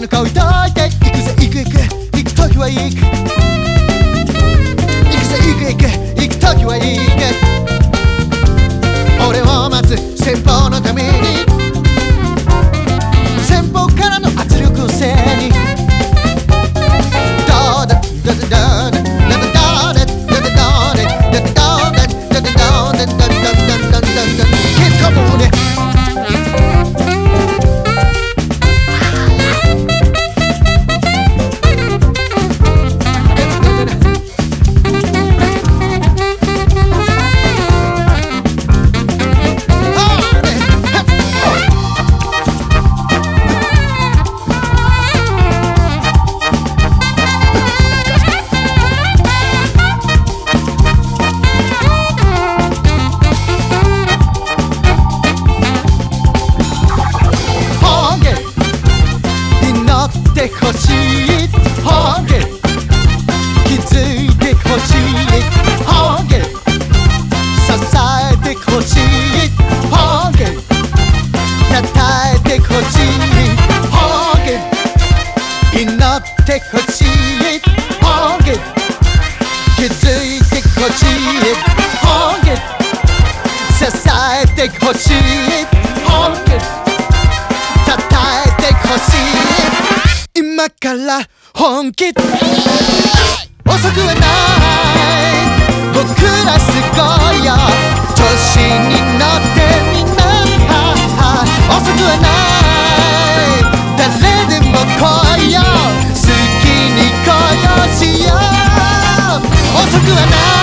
の顔抱いて行くぜ行く行く行く時は行く行くぜ行く行く行く時は行く俺を待つ先方のために先方からの圧力を背にどうだどうだどうだ欲しい本気気づいて欲しい本気支えて欲しい本気叩いて欲しい本気祈って欲しい本気気づいて欲しい本気支えて欲しい本気叩いて欲しい今から本気遅くはない僕らすごいよ調子に乗ってみんな遅くはない誰でも来いよ好きに恋をしよう遅くはない